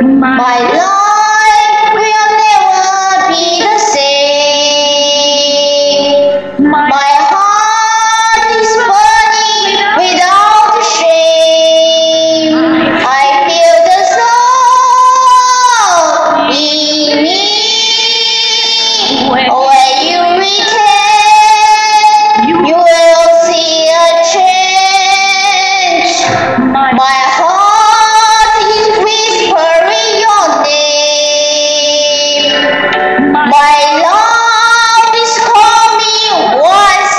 My life will never be the same. My heart is burning without shame. I feel the soul in me. When you return, you will see a change. My heart is whispering your name. My love is coming once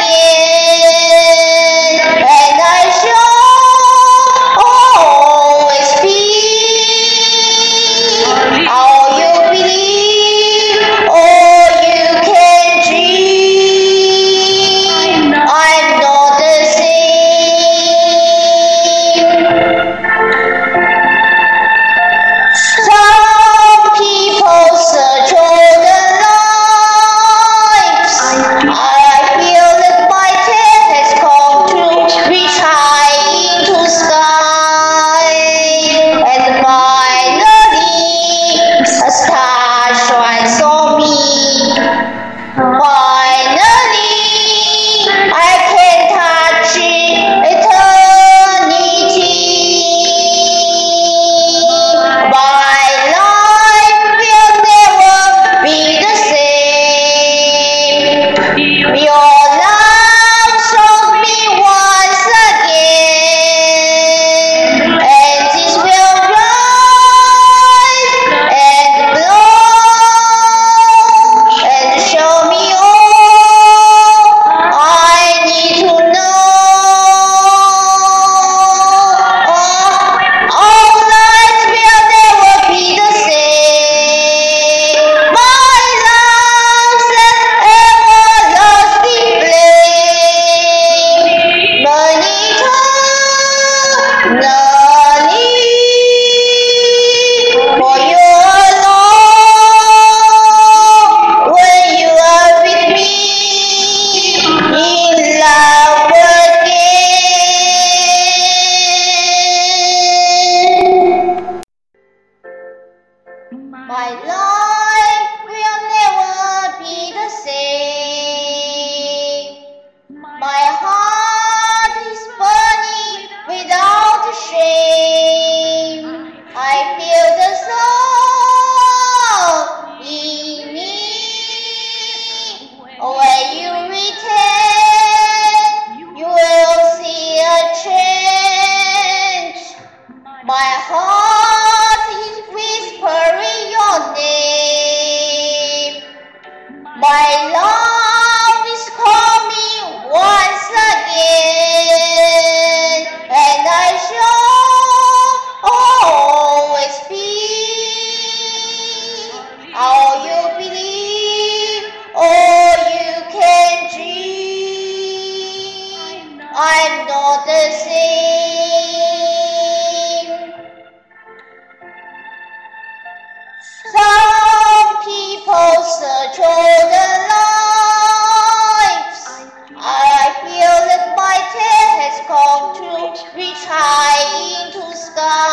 again, and I shall always be. All you believe, all you can dream. I'm not the same. Some people search all their lives. I feel that my time has come to reach high into sky, and finally a star shines on me. Finally, I can touch eternity. My life will never be the same. Your love showed me once again, and this will rise and glow and show me all I need to know. All lives will never be the same. My love's an everlasting flame, burning eternally for you alone. When you are with me in love again. My life will never be the same. My heart is burning without shame. I feel the soul in me. When you return, you will see a change. My heart is whispering your name. My love is coming once again, and I shall always be. All you believe, all you can dream. I'm not the same. Some people search all their lives. I feel that my time has come to reach high into sky.